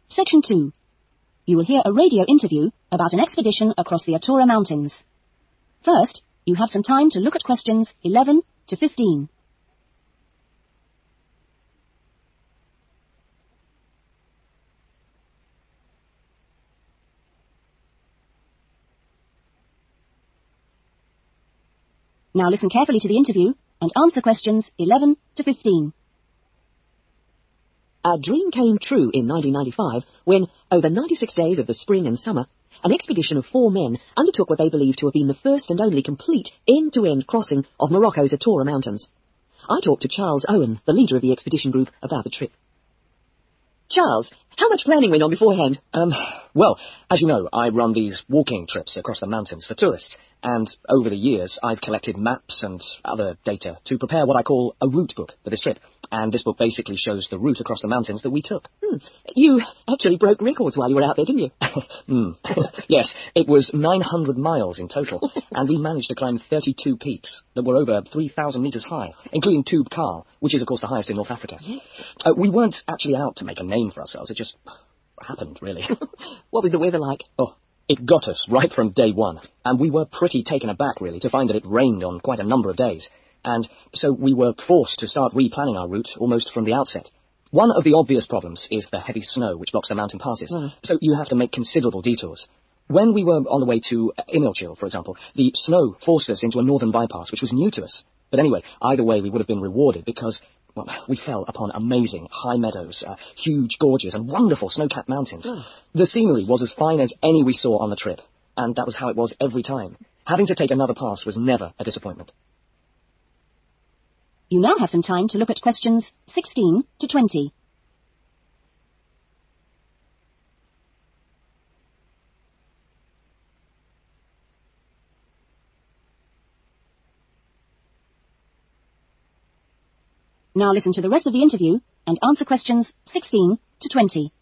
Section 2. You will hear a radio interview about an expedition across the Atura Mountains. First, you have some time to look at questions 11 to 15. Now listen carefully to the interview and answer questions 11 to 15. Our dream came true in 1995 when, over 96 days of the spring and summer, an expedition of 4 men undertook what they believed to have been the first and only complete end-to-end crossing of Morocco's Atura Mountains. I talked to Charles Owen, the leader of the expedition group, about the trip. Charles, how much planning went on beforehand? Well, as you know, I run these walking trips across the mountains for tourists, and over the years I've collected maps and other data to prepare what I call a route book for this trip. And this book basically shows the route across the mountains that we took. You actually broke records while you were out there, didn't you? Yes, it was 900 miles in total, and we managed to climb 32 peaks that were over 3,000 metres high, including Tube Kal, which is, of course, the highest in North Africa. We weren't actually out to make a name for ourselves. It just happened, really. What was the weather like? Oh, it got us right from day one, and we were pretty taken aback, really, to find that it rained on quite a number of days. And so we were forced to start replanning our route almost from the outset. One of the obvious problems is the heavy snow which blocks the mountain passes, so you have to make considerable detours. When we were on the way to Imilchil, for example, the snow forced us into a northern bypass, which was new to us. But anyway, either way we would have been rewarded because, well, we fell upon amazing high meadows, huge gorges and wonderful snow-capped mountains. The scenery was as fine as any we saw on the trip, and that was how it was every time. Having to take another pass was never a disappointment. You now have some time to look at questions 16 to 20. Now listen to the rest of the interview and answer questions 16 to 20.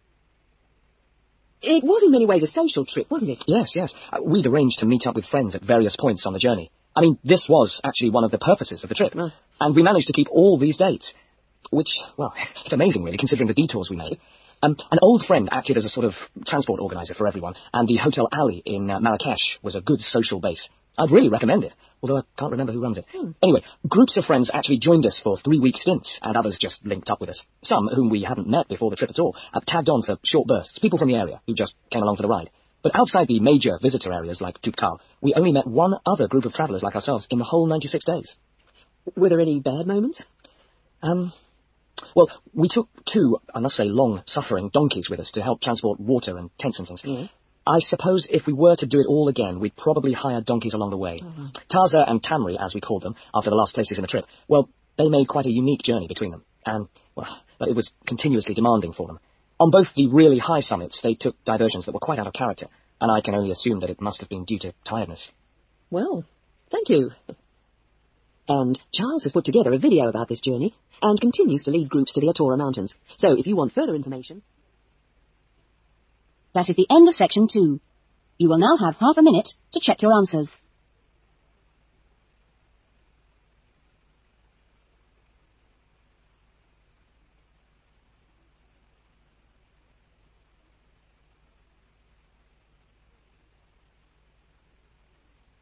It was in many ways a social trip, wasn't it? Yes. We'd arranged to meet up with friends at various points on the journey. I mean, this was actually one of the purposes of the trip. And we managed to keep all these dates, which, well, it's amazing, really, considering the detours we made. An old friend acted as a sort of transport organizer for everyone, and the Hotel Ali in Marrakesh was a good social base. I'd really recommend it, although I can't remember who runs it. Anyway, groups of friends actually joined us for 3-week stints, and others just linked up with us. Some, whom we hadn't met before the trip at all, tagged on for short bursts, people from the area who just came along for the ride. But outside the major visitor areas like Tube Kal, we only met one other group of travellers like ourselves in the whole 96 days. Were there any bad moments? Well, we took 2, I must say, long-suffering donkeys with us to help transport water and tents and things. I suppose if we were to do it all again, we'd probably hire donkeys along the way. Taza and Tamri, as we called them, after the last places in the trip, well, they made quite a unique journey between them. And, well, but it was continuously demanding for them. On both the really high summits, they took diversions that were quite out of character, and I can only assume that it must have been due to tiredness. Well, thank you. And Charles has put together a video about this journey, and continues to lead groups to the Atura Mountains. So if you want further information... That is the end of section 2. You will now have half a minute to check your answers.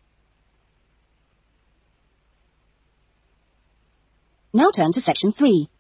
Now turn to section 3.